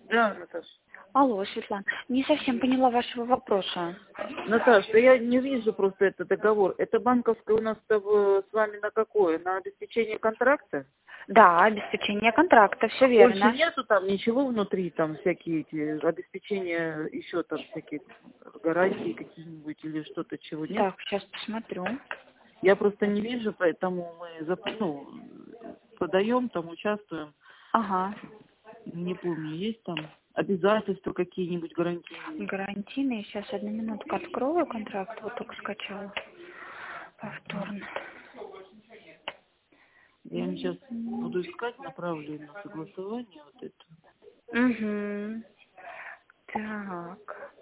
Да, Наташа. Алло, Светлана. Не совсем поняла вашего вопроса. Наташа, я не вижу просто этот договор. Это банковское у нас с вами на какое? На обеспечение контракта? Да, обеспечение контракта, все Больше верно. нету там ничего внутри, там всякие эти обеспечения, еще там всякие гарантии какие-нибудь или что-то, чего нет? Так, сейчас посмотрю. Я просто не вижу, поэтому мы подаем, там участвуем. Ага. Не помню, есть там обязательства какие-нибудь гарантийные? Гарантийные. Сейчас, одну минутку открою контракт. Вот только скачала. Повторно. Я им сейчас буду искать, направлю на согласование вот это. Угу. Так.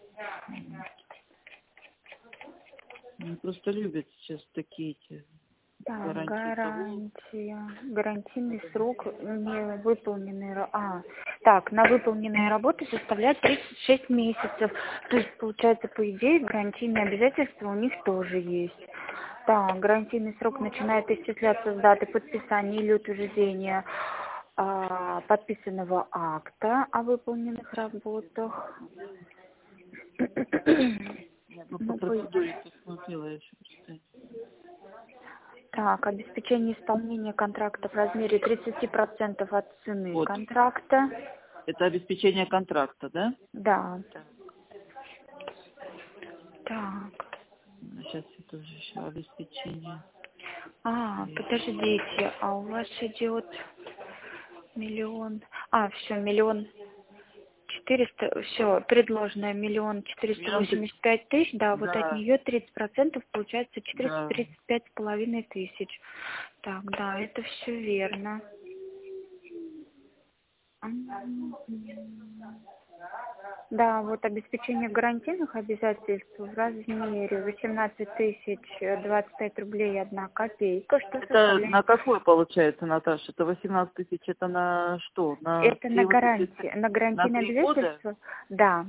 Они просто любят сейчас такие эти Так, гарантии того. гарантия. Гарантийный срок не выполненной так, на выполненные работы составляет 36 месяцев. То есть, получается, по идее, гарантийные обязательства у них тоже есть. Так, гарантийный срок начинает исчисляться с даты подписания или утверждения подписанного акта о выполненных работах. Я по Ну, процедуре посмотрела еще. Так, обеспечение исполнения контракта в размере 30% от цены Вот. контракта. Это обеспечение контракта, да? Да. Так. Так. Сейчас я тоже еще обеспечение. Подождите, а у вас идет миллион. Все, 1 400, все, предложенное 1 485 000, да, вот от Да, нее 30% получается да. 435,5 тысяч. Так, да, это все верно. Да, вот обеспечение гарантийных обязательств в размере 18 025 рублей 1 копейка, что Это составляет... на какой получается, Наташа? Это 18 тысяч, это на что? На Это все на вот эти... гарантии, на На гарантийное 3 года? обязательство, да.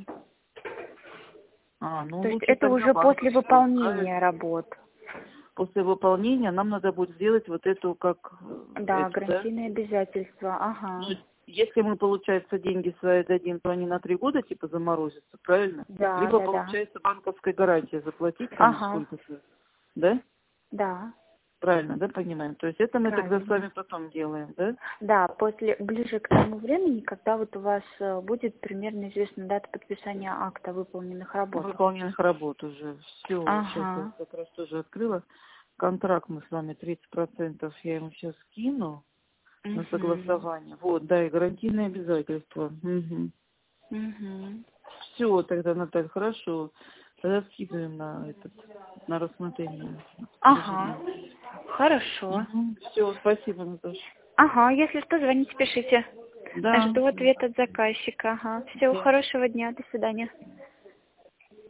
Ну То есть лучше это тогда уже после банковскую, выполнения правильно? работ. После выполнения нам надо будет сделать вот эту, как Да, эту, да? гарантийное обязательство, Ну, ага. если мы, получается, деньги свои дадим, то они на 3 года типа заморозятся, правильно? Да, Либо, да, да. получается, банковская гарантия заплатить там Ага, сколько-то, да? да, Правильно, да, понимаем? То есть это мы тогда с вами правильно. потом делаем, да? Да, ближе к тому времени, когда вот у вас будет примерно известна дата подписания акта выполненных работ. Выполненных работ уже. Все, сейчас я Ага. как раз тоже открыла. Контракт мы с вами 30% я ему сейчас скину на Угу. согласование. Вот, да, и гарантийные обязательства. Угу. Угу. Все, тогда, Наталья, хорошо. Тогда скидываем на рассмотрение Ага. документ. Хорошо. Угу. Все, спасибо, Наташа. Ага, если что, звоните, пишите. Да. Жду ответ от заказчика. Ага. Всего Да. хорошего дня. До свидания.